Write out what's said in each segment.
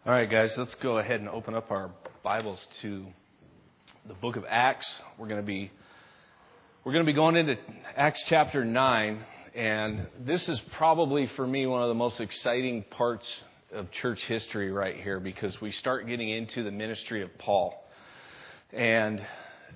All right, guys, let's go ahead and open up our Bibles to the book of Acts. We're going to be going into Acts chapter 9, and this is probably for me one of the most exciting parts of church history right here, because we start getting into the ministry of Paul. And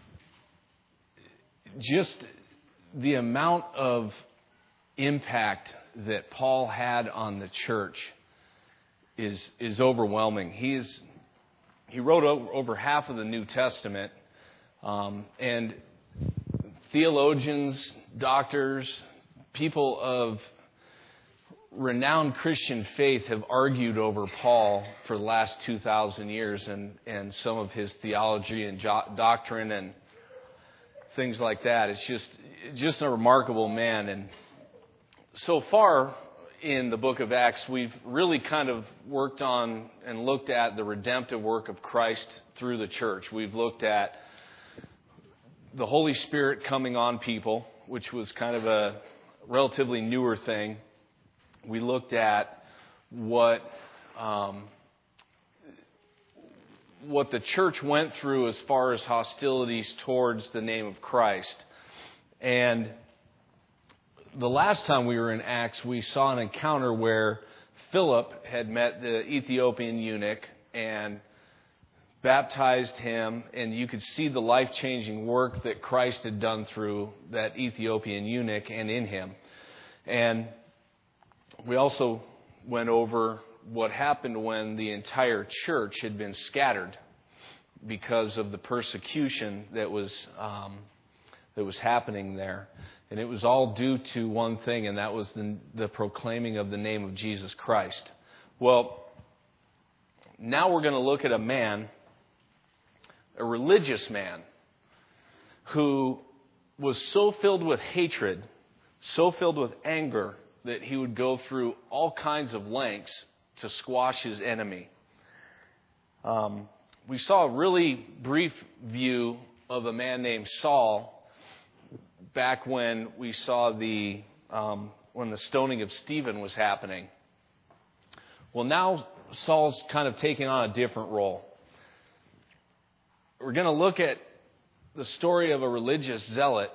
just the amount of impact that Paul had on the church is overwhelming. He wrote over half of the New Testament, and theologians, doctors, people of renowned Christian faith have argued over Paul for the last 2,000 years and some of his theology and doctrine and things like that. It's just a remarkable man. And so far in the book of Acts, we've really kind of worked on and looked at the redemptive work of Christ through the church. We've looked at the Holy Spirit coming on people, which was kind of a relatively newer thing. We looked at what the church went through as far as hostilities towards the name of Christ. And the last time we were in Acts, we saw an encounter where Philip had met the Ethiopian eunuch and baptized him, and you could see the life-changing work that Christ had done through that Ethiopian eunuch and in him. And we also went over what happened when the entire church had been scattered because of the persecution that was happening there. And it was all due to one thing, and that was the proclaiming of the name of Jesus Christ. Well, now we're going to look at a man, a religious man, who was so filled with hatred, so filled with anger, that he would go through all kinds of lengths to squash his enemy. We saw a really brief view of a man named Saul back when we saw when the stoning of Stephen was happening. Well, now Saul's kind of taking on a different role. We're going to look at the story of a religious zealot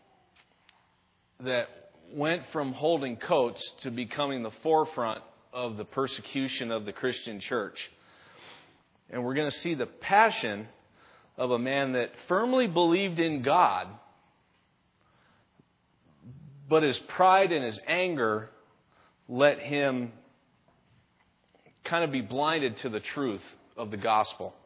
that went from holding coats to becoming the forefront of the persecution of the Christian church. And we're going to see the passion of a man that firmly believed in God, but his pride and his anger let him kind of be blinded to the truth of the gospel.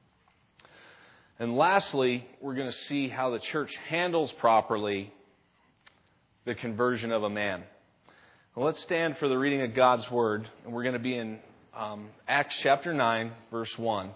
And lastly, we're going to see how the church handles properly the conversion of a man. Well, let's stand for the reading of God's Word. And we're going to be in Acts chapter 9, verse 1.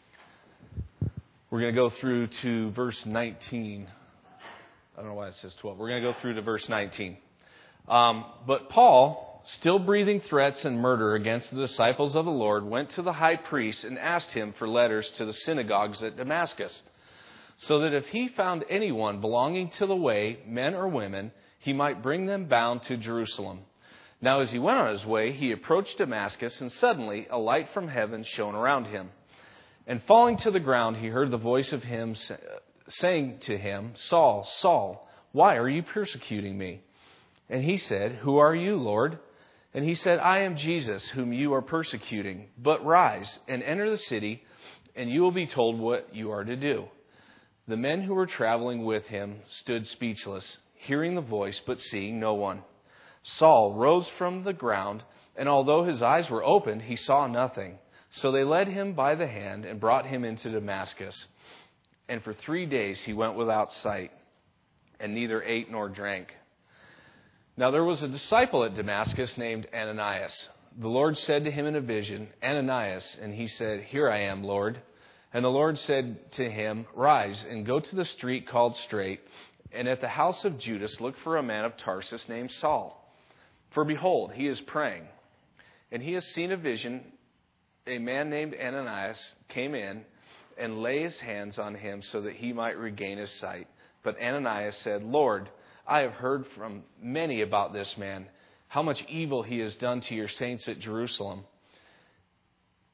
We're going to go through to verse 19. I don't know why it says 12. We're going to go through to verse 19. But Paul, still breathing threats and murder against the disciples of the Lord, went to the high priest and asked him for letters to the synagogues at Damascus, so that if he found anyone belonging to the way, men or women, he might bring them bound to Jerusalem. Now as he went on his way, he approached Damascus, and suddenly a light from heaven shone around him. And falling to the ground, he heard the voice of him saying to him, "Saul, Saul, why are you persecuting me?" And he said, "Who are you, Lord?" And he said, "I am Jesus, whom you are persecuting. But rise and enter the city, and you will be told what you are to do." The men who were traveling with him stood speechless, hearing the voice, but seeing no one. Saul rose from the ground, and although his eyes were opened, he saw nothing. So they led him by the hand and brought him into Damascus. And for 3 days he went without sight, and neither ate nor drank. Now there was a disciple at Damascus named Ananias. The Lord said to him in a vision, "Ananias," and he said, "Here I am, Lord." And the Lord said to him, "Rise and go to the street called Straight, and at the house of Judas look for a man of Tarsus named Saul. For behold, he is praying, and he has seen a vision. A man named Ananias came in and lay his hands on him so that he might regain his sight. But Ananias said, 'Lord, I have heard from many about this man, how much evil he has done to your saints at Jerusalem.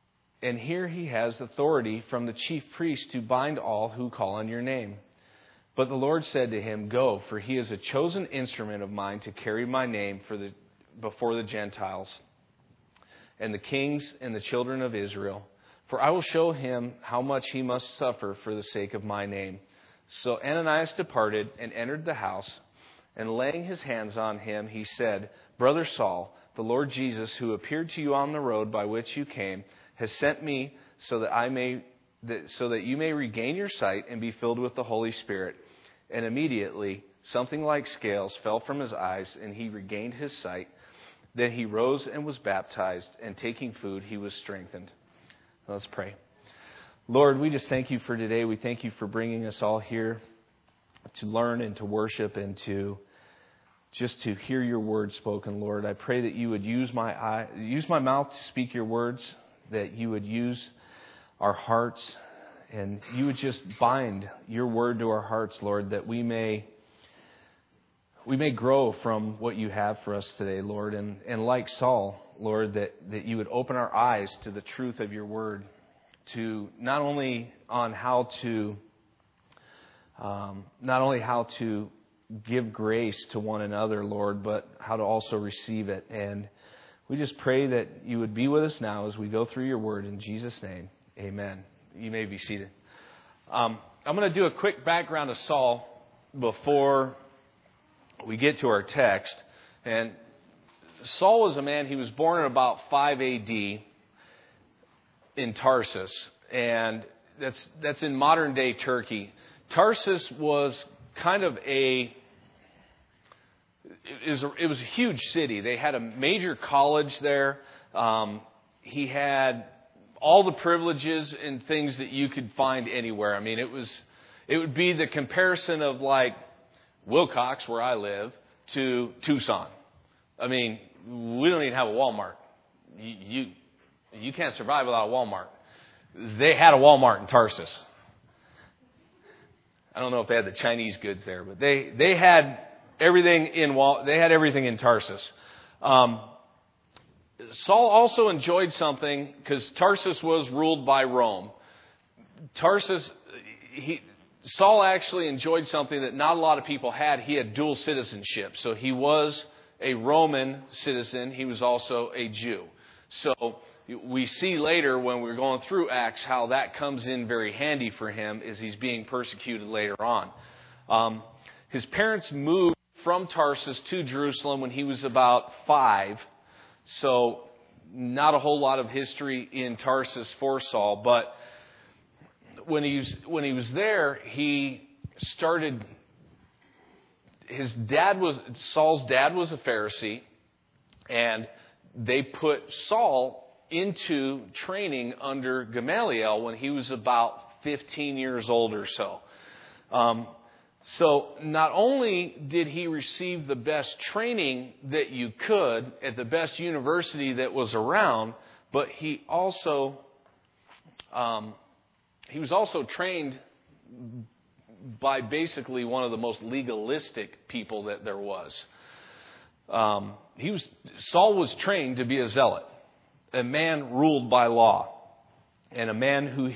and here he has authority from the chief priest to bind all who call on your name. But the Lord said to him, Go, for he is a chosen instrument of mine to carry my name before the Gentiles and the kings and the children of Israel. For I will show him how much he must suffer for the sake of my name. So Ananias departed and entered the house, and laying his hands on him, he said, Brother Saul, the Lord Jesus, who appeared to you on the road by which you came, has sent me so that you may regain your sight and be filled with the Holy Spirit. And immediately something like scales fell from his eyes, and he regained his sight. Then he rose and was baptized, and taking food, he was strengthened. Let's pray. Lord, we just thank you for today. We thank you for bringing us all here to learn and to worship and to hear your word spoken, Lord. I pray that you would use my mouth to speak your words, that you would use our hearts, and you would just bind your word to our hearts, Lord, that we may grow from what you have for us today, Lord. And like Saul, Lord, that you would open our eyes to the truth of your word, to not only how to give grace to one another, Lord, but how to also receive it. And we just pray that you would be with us now as we go through your word. In Jesus' name, amen. You may be seated. I'm going to do a quick background of Saul before we get to our text. And Saul was a man, he was born in about 5 A.D. in Tarsus. And that's in modern-day Turkey. Tarsus was kind of it was a huge city. They had a major college there. He had all the privileges and things that you could find anywhere. I mean, it would be the comparison of like Wilcox, where I live, to Tucson. I mean, we don't even have a Walmart. You can't survive without a Walmart. They had a Walmart in Tarsus. I don't know if they had the Chinese goods there, but they had everything in Tarsus. Saul also enjoyed something because Tarsus was ruled by Rome. Saul actually enjoyed something that not a lot of people had. He had dual citizenship. So he was a Roman citizen. He was also a Jew. So we see later when we're going through Acts how that comes in very handy for him as he's being persecuted later on. His parents moved from Tarsus to Jerusalem when he was about 5. So not a whole lot of history in Tarsus for Saul. But when he was there, Saul's dad was a Pharisee, and they put Saul into training under Gamaliel when he was about 15 years old or so. So not only did he receive the best training that you could at the best university that was around, but he was also trained by basically one of the most legalistic people that there was. Saul was trained to be a zealot, a man ruled by law, and a man who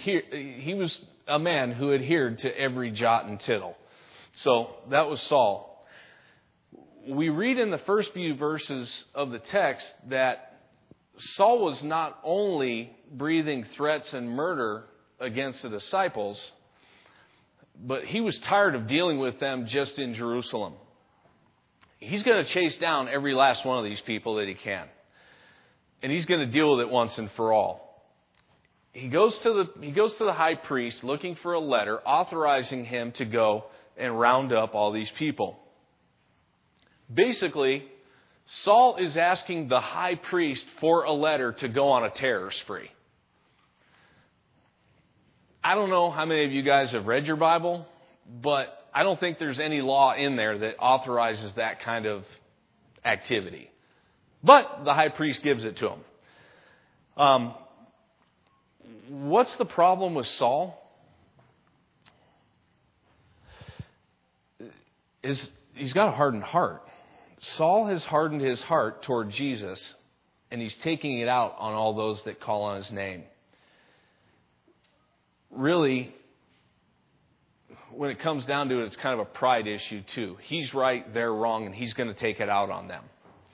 adhered to every jot and tittle. So that was Saul. We read in the first few verses of the text that Saul was not only breathing threats and murder against the disciples, but he was tired of dealing with them just in Jerusalem. He's going to chase down every last one of these people that he can. And he's going to deal with it once and for all. He goes to the high priest looking for a letter authorizing him to go and round up all these people. Basically, Saul is asking the high priest for a letter to go on a terror spree. I don't know how many of you guys have read your Bible, but I don't think there's any law in there that authorizes that kind of activity. But the high priest gives it to him. What's the problem with Saul? He's got a hardened heart. Saul has hardened his heart toward Jesus, and he's taking it out on all those that call on his name. really, when it comes down to it, it's kind of a pride issue too. He's right, they're wrong, and he's going to take it out on them.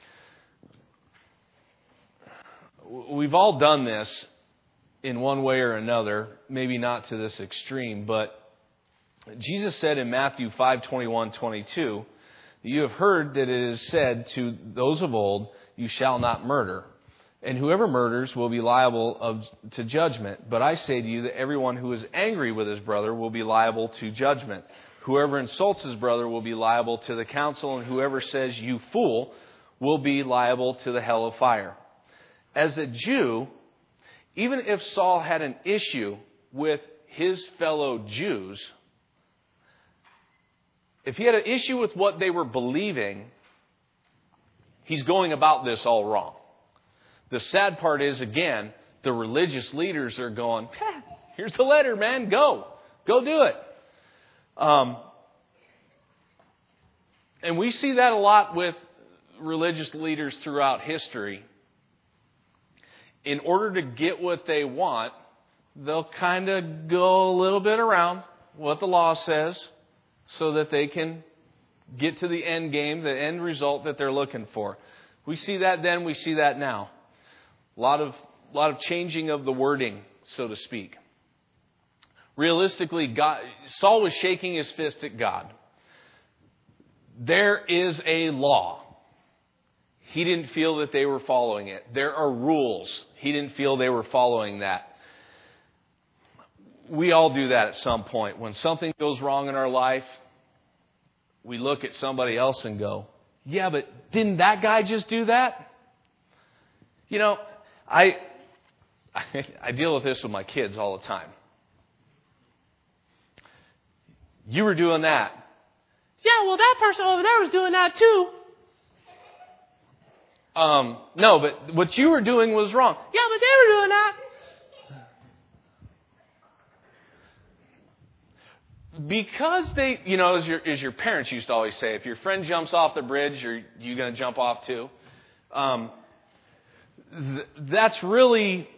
We've all done this in one way or another, maybe not to this extreme, but Jesus said in Matthew 5:21-22, "You have heard that it is said to those of old, 'You shall not murder.' And whoever murders will be liable to judgment. But I say to you that everyone who is angry with his brother will be liable to judgment. Whoever insults his brother will be liable to the council, and whoever says, 'You fool,' will be liable to the hell of fire." As a Jew, even if Saul had an issue with his fellow Jews, if he had an issue with what they were believing, he's going about this all wrong. The sad part is, again, the religious leaders are going, "Here's the letter, man. Go do it." And we see that a lot with religious leaders throughout history. In order to get what they want, they'll kind of go a little bit around what the law says so that they can get to the end game, the end result that they're looking for. We see that then, we see that now. A lot of changing of the wording, so to speak. Realistically, Saul was shaking his fist at God. There is a law. He didn't feel that they were following it. There are rules. He didn't feel they were following that. We all do that at some point. When something goes wrong in our life, we look at somebody else and go, "Yeah, but didn't that guy just do that?" You know, I deal with this with my kids all the time. "You were doing that." "Yeah, well, that person over there was doing that too." "No, but what you were doing was wrong." "Yeah, but they were doing that." Because they, as your parents used to always say, if your friend jumps off the bridge, are you going to jump off too? That's really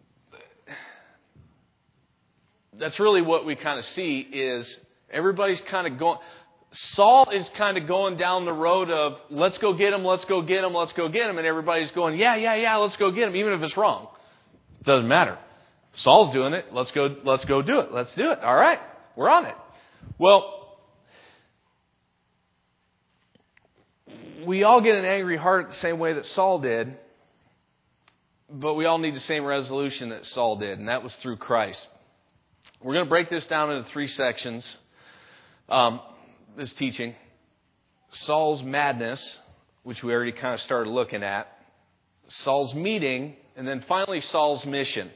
what we kind of see is everybody's kind of going. Saul is kind of going down the road of let's go get him, let's go get him, let's go get him, and everybody's going yeah, let's go get him, even if it's wrong. It doesn't matter. Saul's doing it. Let's go do it. Let's do it. All right, we're on it. Well, we all get an angry heart the same way that Saul did. But we all need the same resolution that Saul did, and that was through Christ. We're going to break this down into 3 sections, this teaching. Saul's madness, which we already kind of started looking at. Saul's meeting, and then finally Saul's mission.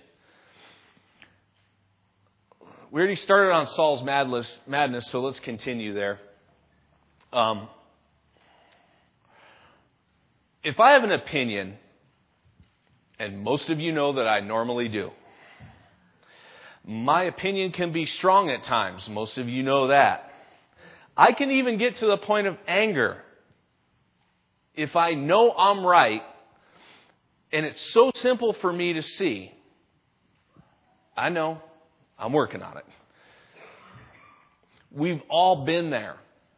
We already started on Saul's madness, so let's continue there. If I have an opinion, and most of you know that I normally do, my opinion can be strong at times. Most of you know that. I can even get to the point of anger if I know I'm right, and it's so simple for me to see. I know. I'm working on it. We've all been there.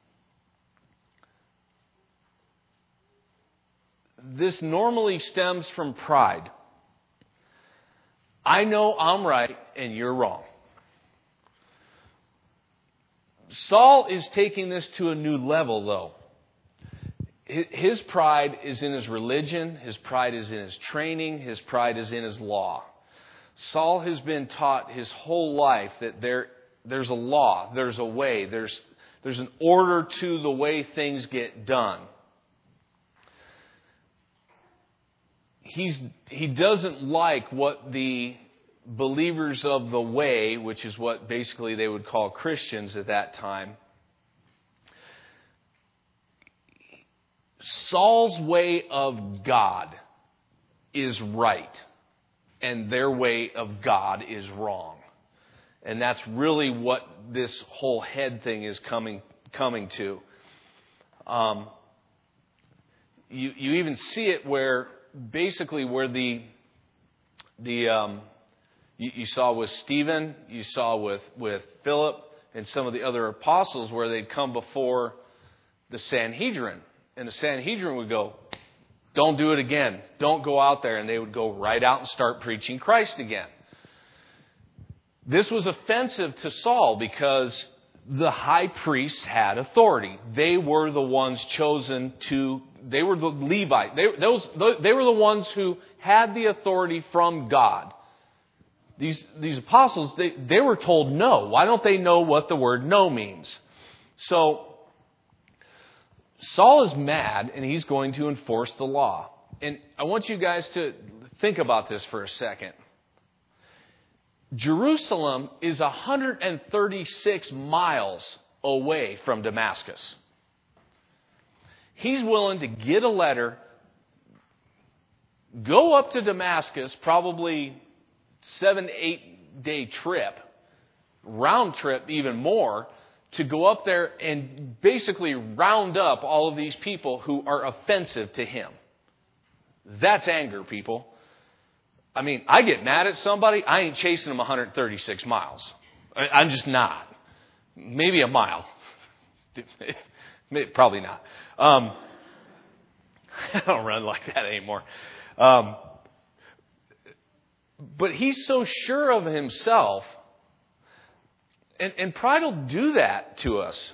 This normally stems from pride. I know I'm right and you're wrong. Saul is taking this to a new level, though. His pride is in his religion. His pride is in his training. His pride is in his law. Saul has been taught his whole life that there's a law, there's a way, there's an order to the way things get done. He doesn't like what the believers of the way, which is what basically they would call Christians at that time. Saul's way of God is right, and their way of God is wrong. And that's really what this whole head thing is coming to. You even see it where basically where the You saw with Stephen, you saw with Philip and some of the other apostles where they'd come before the Sanhedrin. And the Sanhedrin would go, don't do it again. Don't go out there. And they would go right out and start preaching Christ again. This was offensive to Saul because the high priests had authority. They were the ones chosen to, they were the Levite. They were the ones who had the authority from God. These apostles, they were told no. Why don't they know what the word no means? So Saul is mad and he's going to enforce the law. And I want you guys to think about this for a second. Jerusalem is 136 miles away from Damascus. He's willing to get a letter, go up to Damascus, probably 7-8 day trip, round trip even more, to go up there and basically round up all of these people who are offensive to him. That's anger, people. I mean, I get mad at somebody, I ain't chasing them 136 miles. I'm just not. Maybe a mile. Probably not. I don't run like that anymore. But he's so sure of himself, and pride will do that to us.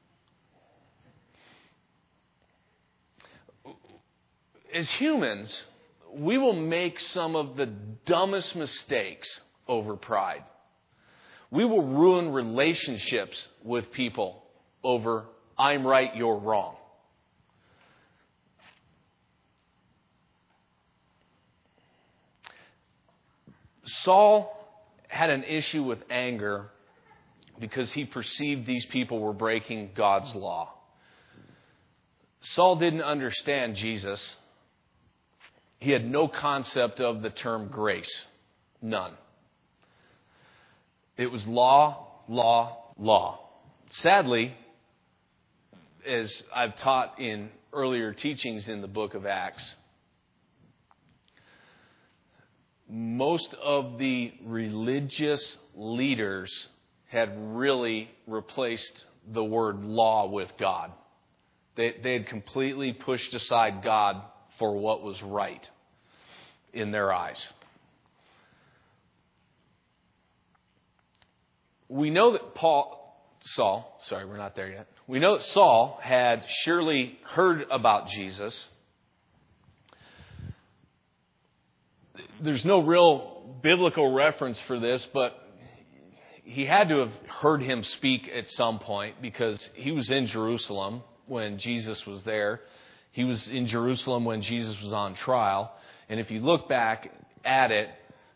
As humans, we will make some of the dumbest mistakes over pride. We will ruin relationships with people over, I'm right, you're wrong. Saul had an issue with anger because he perceived these people were breaking God's law. Saul didn't understand Jesus. He had no concept of the term grace. None. It was law, law, law. Sadly, as I've taught in earlier teachings in the book of Acts, most of the religious leaders had really replaced the word law with God. They had completely pushed aside God for what was right in their eyes. We know that we're not there yet. We know that Saul had surely heard about Jesus. There's no real biblical reference for this, but he had to have heard him speak at some point because he was in Jerusalem when Jesus was there. He was in Jerusalem when Jesus was on trial. And if you look back at it,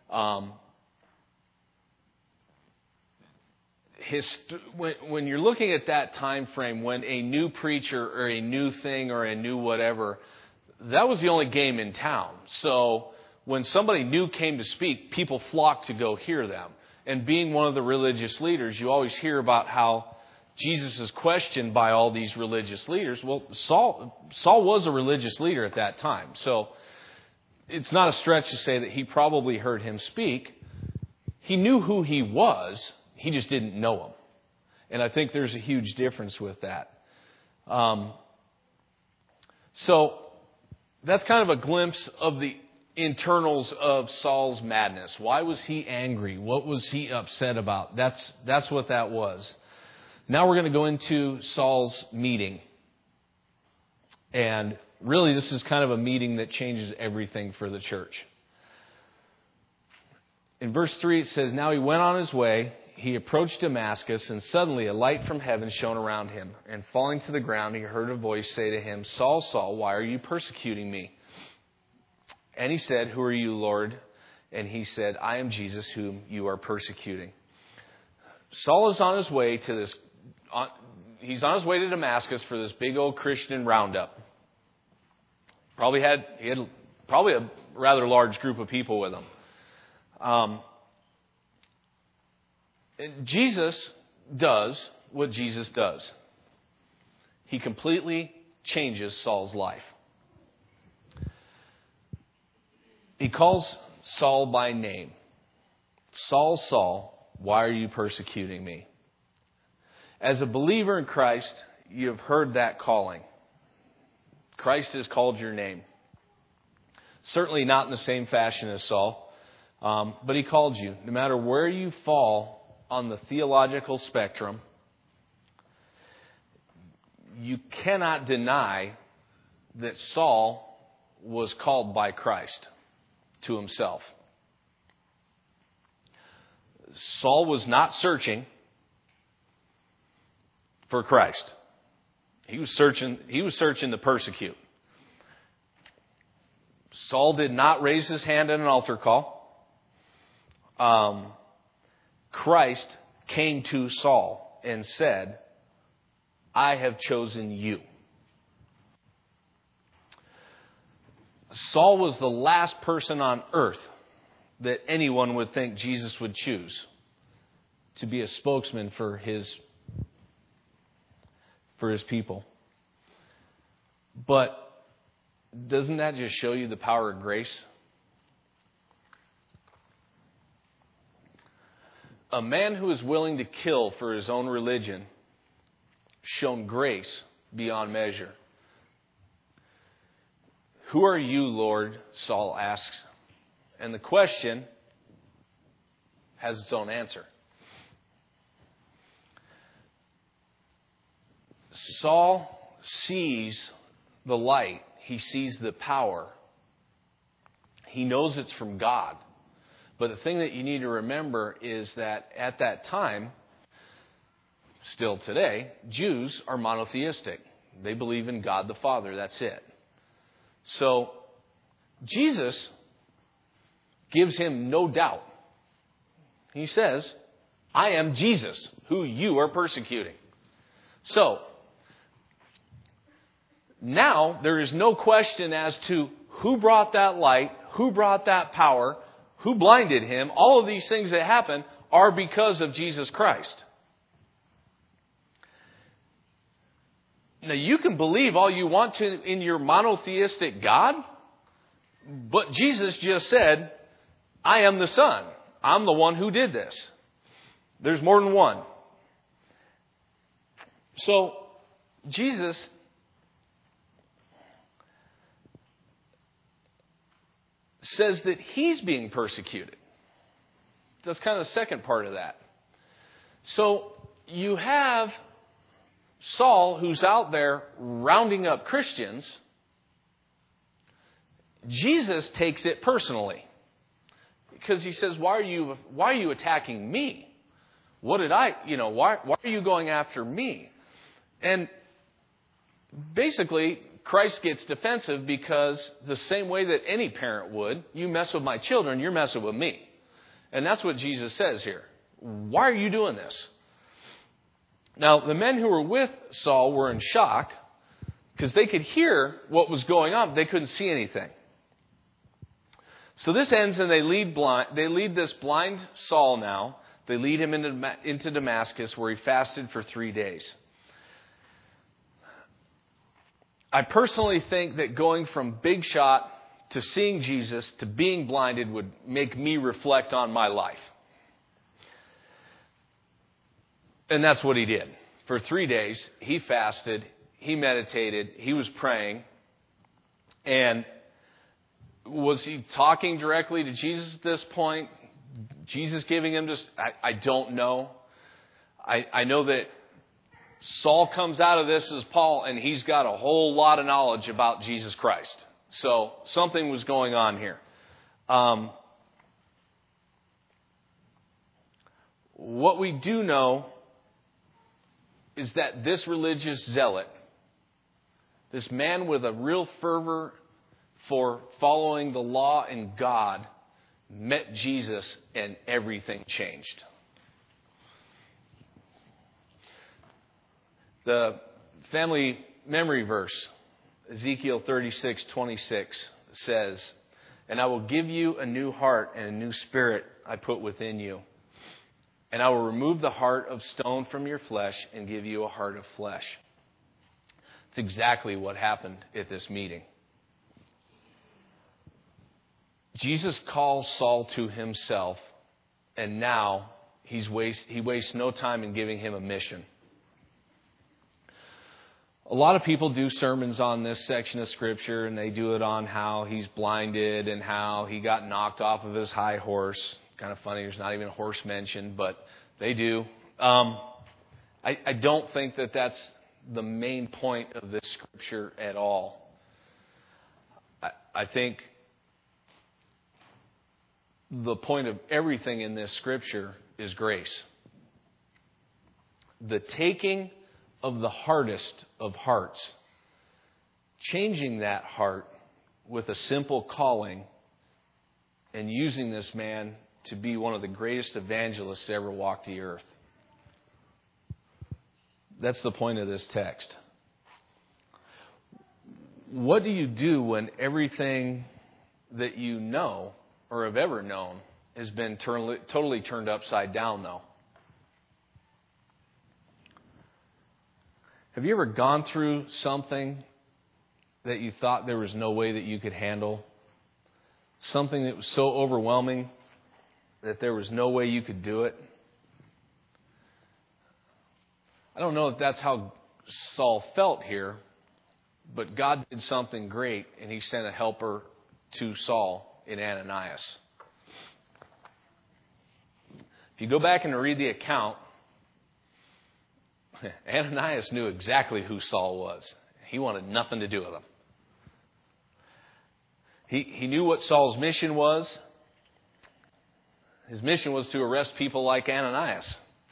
when you're looking at that time frame, when a new preacher or a new thing or a new whatever, that was the only game in town. So when somebody new came to speak, people flocked to go hear them. And being one of the religious leaders, you always hear about how Jesus is questioned by all these religious leaders. Well, Saul was a religious leader at that time. So it's not a stretch to say that he probably heard him speak. He knew who he was. He just didn't know him. And I think there's a huge difference with that. So that's kind of a glimpse of the internals of Saul's madness. Why was he angry? What was he upset about? That's what that was. Now we're going to go into Saul's meeting. And really this is kind of a meeting that changes everything for the church. In verse 3 it says, "Now he went on his way. He approached Damascus, and suddenly a light from heaven shone around him. And falling to the ground, he heard a voice say to him, 'Saul, Saul, why are you persecuting me?' And he said, 'Who are you, Lord?' And he said, 'I am Jesus whom you are persecuting.'" Saul is on his way to he's on his way to Damascus for this big old Christian roundup. He had a rather large group of people with him. Jesus does what Jesus does. He completely changes Saul's life. He calls Saul by name. Saul, Saul, why are you persecuting me? As a believer in Christ, you have heard that calling. Christ has called your name. Certainly not in the same fashion as Saul, but he called you. No matter where you fall on the theological spectrum, you cannot deny that Saul was called by Christ to himself. Saul was not searching for Christ. He was searching to persecute. Saul did not raise his hand at an altar call. Christ came to Saul and said, I have chosen you. Saul was the last person on earth that anyone would think Jesus would choose to be a spokesman for his people. But doesn't that just show you the power of grace? A man who is willing to kill for his own religion shown grace beyond measure. Who are you, Lord? Saul asks. And the question has its own answer. Saul sees the light. He sees the power. He knows it's from God. But the thing that you need to remember is that at that time, still today, Jews are monotheistic. They believe in God the Father. That's it. So Jesus gives him no doubt. He says, I am Jesus, who you are persecuting. So now there is no question as to who brought that light, who brought that power, who blinded him. All of these things that happen are because of Jesus Christ. Now, you can believe all you want to in your monotheistic God, but Jesus just said, I am the Son. I'm the one who did this. There's more than one. So, Jesus says that he's being persecuted. That's kind of the second part of that. So, you have Saul, who's out there rounding up Christians. Jesus takes it personally because he says, why are you attacking me? What did why are you going after me? And basically, Christ gets defensive because the same way that any parent would, you mess with my children, you're messing with me. And that's what Jesus says here. Why are you doing this? Now, the men who were with Saul were in shock because they could hear what was going on, but they couldn't see anything. So this ends and they lead this blind Saul now. They lead him into Damascus where he fasted for 3 days. I personally think that going from big shot to seeing Jesus to being blinded would make me reflect on my life. And that's what he did. For 3 days, he fasted, he meditated, he was praying. And was he talking directly to Jesus at this point? Jesus giving him just, I don't know. I know that Saul comes out of this as Paul, and he's got a whole lot of knowledge about Jesus Christ. So something was going on here. What we do know is that this religious zealot, this man with a real fervor for following the law and God, met Jesus and everything changed. The family memory verse, Ezekiel 36:26, says, "And I will give you a new heart and a new spirit I put within you. And I will remove the heart of stone from your flesh and give you a heart of flesh." It's exactly what happened at this meeting. Jesus calls Saul to himself And now he wastes no time in giving him a mission. A lot of people do sermons on this section of Scripture, and they do it on how he's blinded and how he got knocked off of his high horse. Kind of funny, there's not even a horse mentioned, but they do. I don't think that that's the main point of this Scripture at all. I think the point of everything in this Scripture is grace. The taking of the hardest of hearts, changing that heart with a simple calling, and using this man to be one of the greatest evangelists to ever walk the earth. That's the point of this text. What do you do when everything that you know or have ever known has been totally turned upside down, though? Have you ever gone through something that you thought there was no way that you could handle? Something that was so overwhelming that there was no way you could do it? I don't know if that's how Saul felt here, but God did something great, and he sent a helper to Saul in Ananias. If you go back and read the account, Ananias knew exactly who Saul was. He wanted nothing to do with him. He knew what Saul's mission was. His mission was to arrest people like Ananias.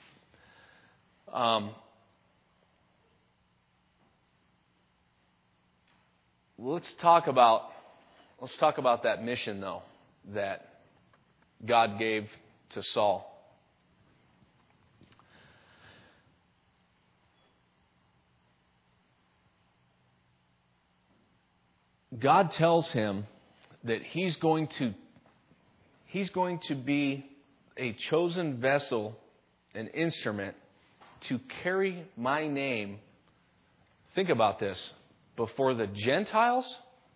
Let's talk about that mission, though, that God gave to Saul. God tells him that he's going to be a chosen vessel, an instrument to carry my name. Think about this. Before the Gentiles,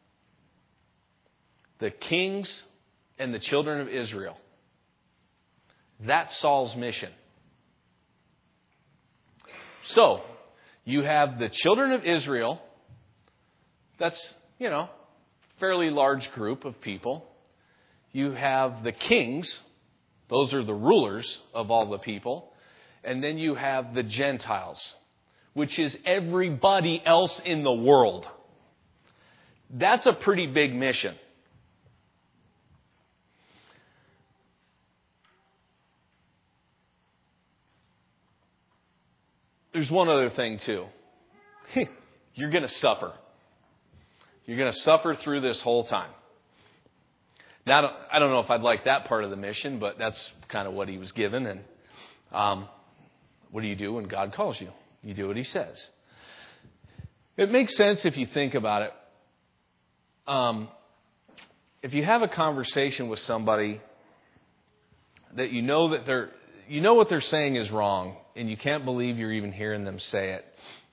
the kings, and the children of Israel. That's Saul's mission. So, you have the children of Israel. That's, fairly large group of people. You have the kings. Those are the rulers of all the people. And then you have the Gentiles, which is everybody else in the world. That's a pretty big mission. There's one other thing, too. You're going to suffer. You're going to suffer through this whole time. Now, I don't know if I'd like that part of the mission, but that's kind of what he was given. And what do you do when God calls you? You do what he says. It makes sense if you think about it. If you have a conversation with somebody that you know what they're saying is wrong, and you can't believe you're even hearing them say it.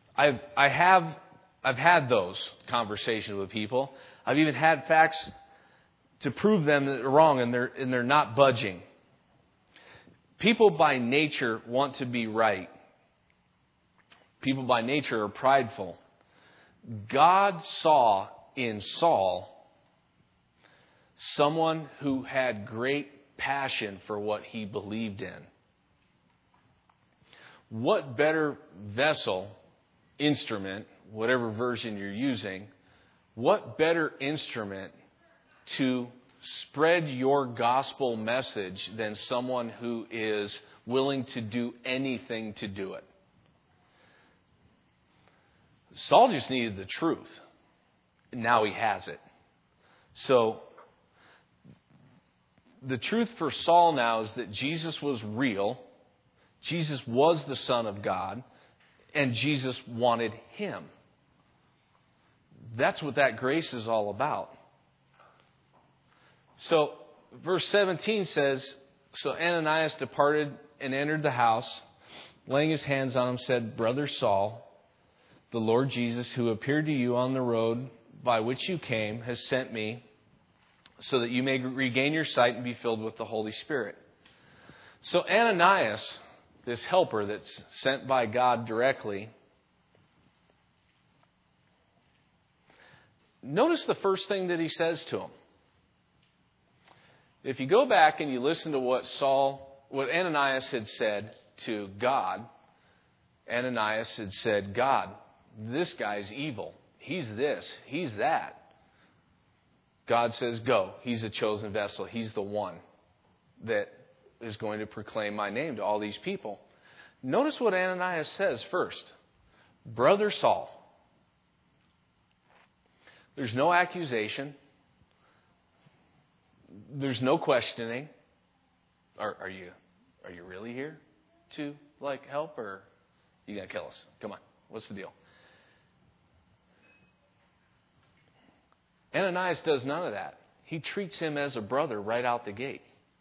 I've had those conversations with people. I've even had facts to prove them that they're wrong, and they're not budging. People by nature want to be right. People by nature are prideful. God saw in Saul someone who had great passion for what he believed in. What better vessel, instrument, whatever version you're using, what better instrument to spread your gospel message than someone who is willing to do anything to do it? Saul just needed the truth. Now he has it. So, the truth for Saul now is that Jesus was real. Jesus was the Son of God. And Jesus wanted him. That's what that grace is all about. So, verse 17 says, So Ananias departed and entered the house, laying his hands on him, said, Brother Saul, the Lord Jesus, who appeared to you on the road by which you came, has sent me so that you may regain your sight and be filled with the Holy Spirit. So Ananias, this helper that's sent by God directly, notice the first thing that he says to him. If you go back and you listen to what Ananias had said to God, Ananias had said, God, this guy's evil. He's this. He's that. God says, go. He's a chosen vessel. He's the one that is going to proclaim my name to all these people. Notice what Ananias says first. Brother Saul. There's no accusation. There's no questioning. Are you really here to help, or are you gonna kill us? Come on. What's the deal? Ananias does none of that. He treats him as a brother right out the gate.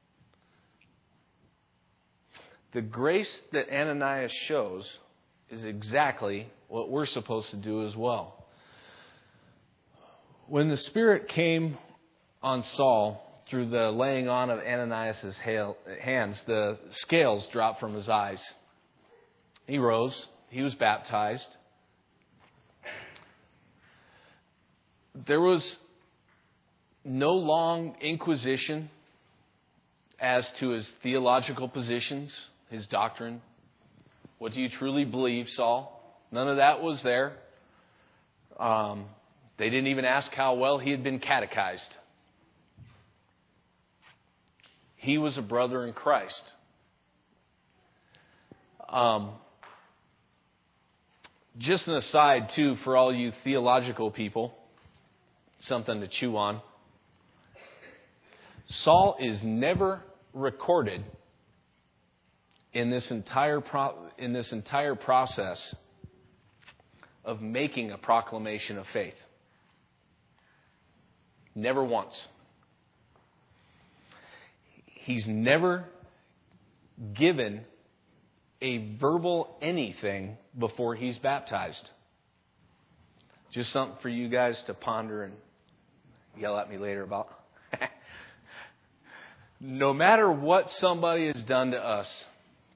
The grace that Ananias shows is exactly what we're supposed to do as well. When the Spirit came on Saul through the laying on of Ananias' hands, the scales dropped from his eyes. He rose. He was baptized. There was no long inquisition as to his theological positions, his doctrine. What do you truly believe, Saul? None of that was there. They didn't even ask how well he had been catechized. He was a brother in Christ. Just an aside, too, for all you theological people, something to chew on. Saul is never recorded in this entire process of making a proclamation of faith. Never once. He's never given a verbal anything before he's baptized. Just something for you guys to ponder and yell at me later about. No matter what somebody has done to us,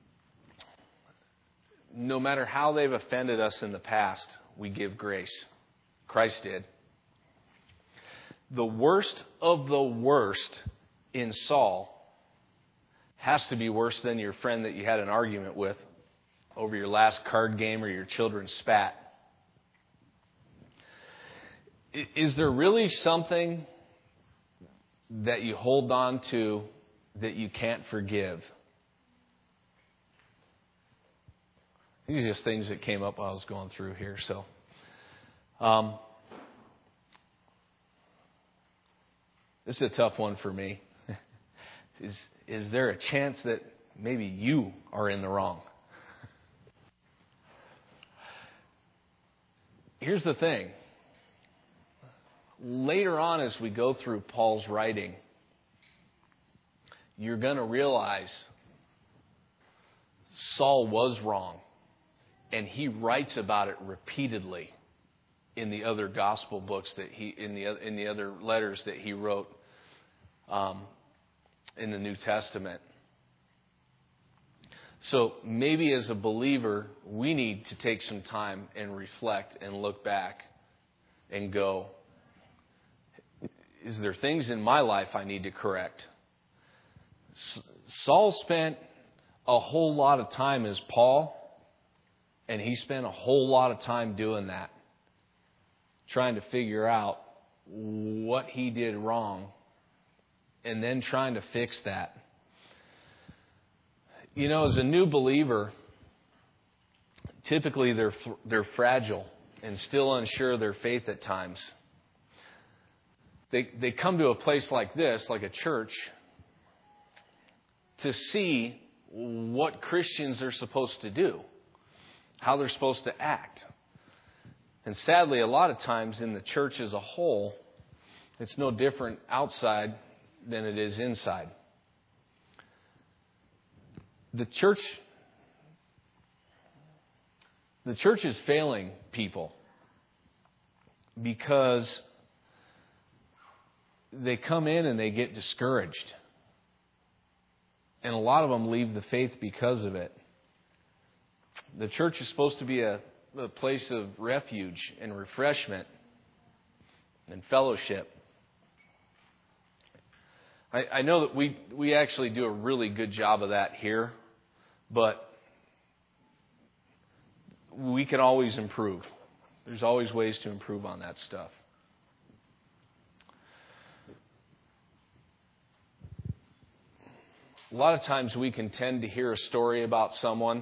no matter how they've offended us in the past, we give grace. Christ did. The worst of the worst in Saul has to be worse than your friend that you had an argument with over your last card game or your children's spat. Is there really something that you hold on to that you can't forgive? These are just things that came up while I was going through here. So, this is a tough one for me. Is there a chance that maybe you are in the wrong? Here's the thing. Later on, as we go through Paul's writing, you're going to realize Saul was wrong, and he writes about it repeatedly in the other gospel books that in the other letters that he wrote in the New Testament. So maybe as a believer, we need to take some time and reflect and look back and go, is there things in my life I need to correct? Saul spent a whole lot of time as Paul, and he spent a whole lot of time doing that, trying to figure out what he did wrong and then trying to fix that. You know, as a new believer, typically they're fragile and still unsure of their faith at times. They come to a place like this, like a church, to see what Christians are supposed to do, how they're supposed to act. And sadly, a lot of times in the church as a whole, it's no different outside than it is inside. The church is failing people because they come in and they get discouraged. And a lot of them leave the faith because of it. The church is supposed to be a place of refuge and refreshment and fellowship. I know that we actually do a really good job of that here, but we can always improve. There's always ways to improve on that stuff. A lot of times we can tend to hear a story about someone,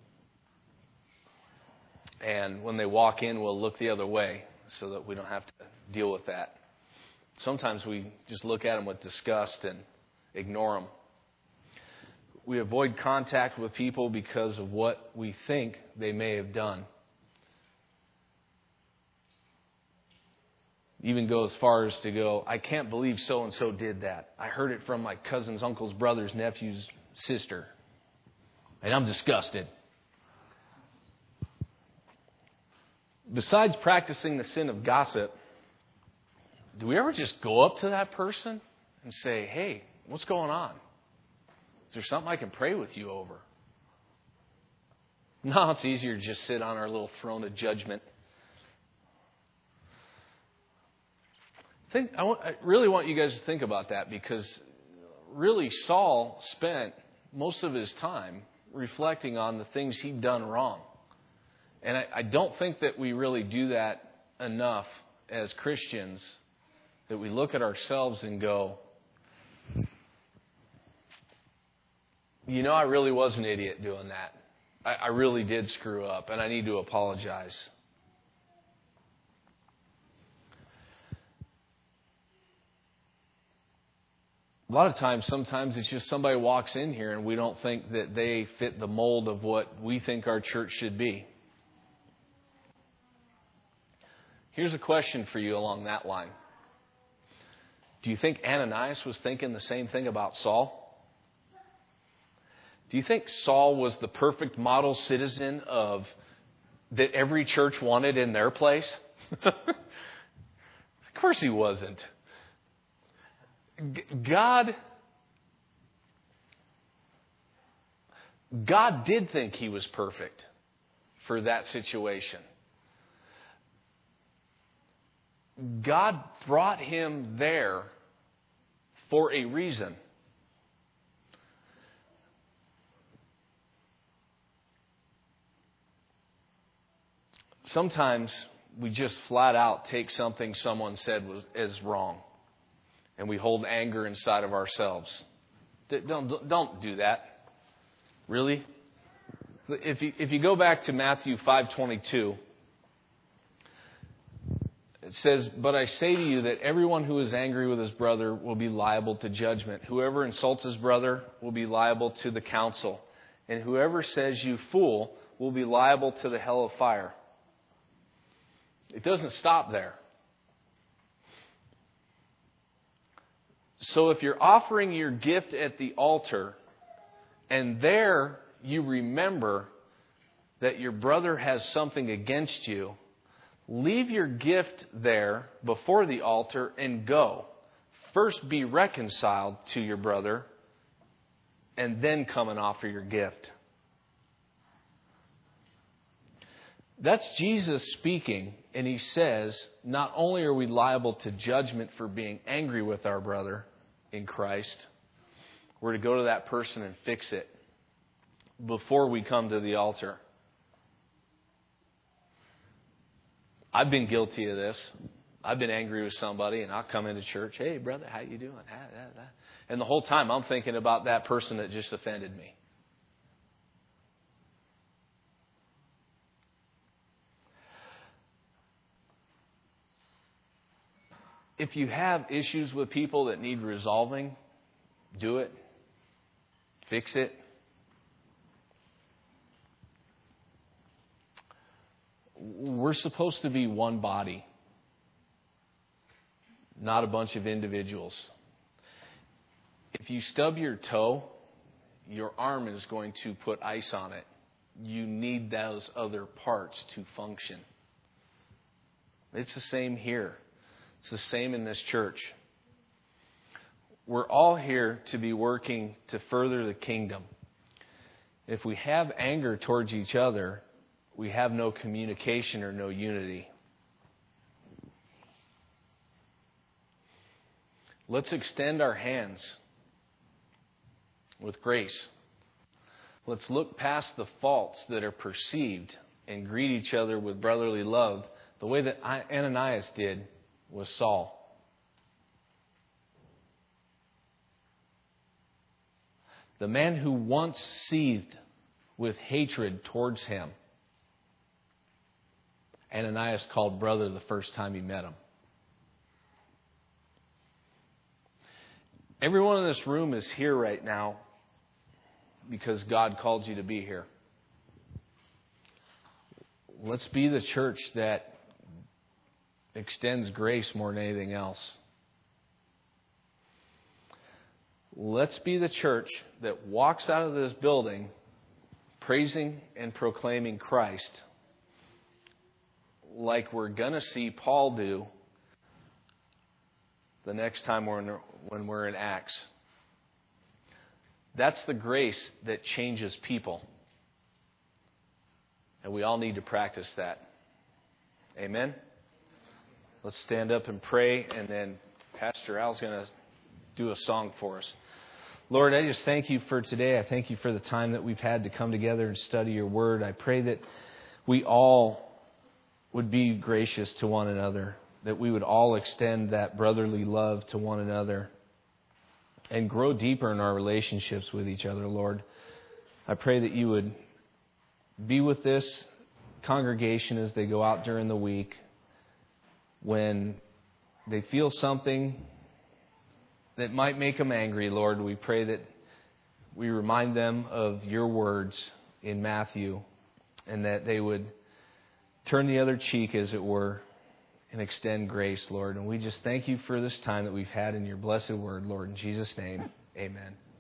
and when they walk in, we'll look the other way so that we don't have to deal with that. Sometimes we just look at them with disgust and ignore them. We avoid contact with people because of what we think they may have done. Even go as far as to go, I can't believe so-and-so did that. I heard it from my cousin's, uncle's, brother's, nephew's sister. And I'm disgusted. Besides practicing the sin of gossip, do we ever just go up to that person and say, hey, what's going on? Is there something I can pray with you over? No, it's easier to just sit on our little throne of judgment. I really want you guys to think about that, because really Saul spent most of his time reflecting on the things he'd done wrong. And I don't think that we really do that enough as Christians, that we look at ourselves and go, I really was an idiot doing that. I really did screw up, and I need to apologize. A lot of times, sometimes it's just somebody walks in here and we don't think that they fit the mold of what we think our church should be. Here's a question for you along that line. Do you think Ananias was thinking the same thing about Saul? Do you think Saul was the perfect model citizen that every church wanted in their place? Of course he wasn't. God did think he was perfect for that situation. God brought him there for a reason. Sometimes we just flat out take something someone said as wrong, and we hold anger inside of ourselves. Don't do that. Really? If you go back to Matthew 5:22, it says, "But I say to you that everyone who is angry with his brother will be liable to judgment. Whoever insults his brother will be liable to the council. And whoever says you fool will be liable to the hell of fire." It doesn't stop there. So if you're offering your gift at the altar, and there you remember that your brother has something against you, leave your gift there before the altar and go. First be reconciled to your brother, and then come and offer your gift. That's Jesus speaking, and he says, not only are we liable to judgment for being angry with our brother in Christ, we're to go to that person and fix it before we come to the altar. I've been guilty of this. I've been angry with somebody, and I'll come into church, "Hey, brother, how you doing?" And the whole time I'm thinking about that person that just offended me. If you have issues with people that need resolving, do it. Fix it. We're supposed to be one body, not a bunch of individuals. If you stub your toe, your arm is going to put ice on it. You need those other parts to function. It's the same here. It's the same in this church. we're all here to be working to further the kingdom. If we have anger towards each other, we have no communication or no unity. Let's extend our hands with grace. Let's look past the faults that are perceived and greet each other with brotherly love the way that Ananias did with Saul. The man who once seethed with hatred towards him, Ananias called brother the first time he met him. Everyone in this room is here right now because God called you to be here. Let's be the church that extends grace more than anything else. Let's be the church that walks out of this building praising and proclaiming Christ like we're going to see Paul do the next time when we're in Acts. That's the grace that changes people. And we all need to practice that. Amen? Let's stand up and pray, and then Pastor Al's going to do a song for us. Lord, I just thank you for today. I thank you for the time that we've had to come together and study your word. I pray that we all would be gracious to one another, that we would all extend that brotherly love to one another and grow deeper in our relationships with each other, Lord. I pray that you would be with this congregation as they go out during the week. When they feel something that might make them angry, Lord, we pray that we remind them of your words in Matthew and that they would turn the other cheek, as it were, and extend grace, Lord. And we just thank you for this time that we've had in your blessed word, Lord. In Jesus' name, amen.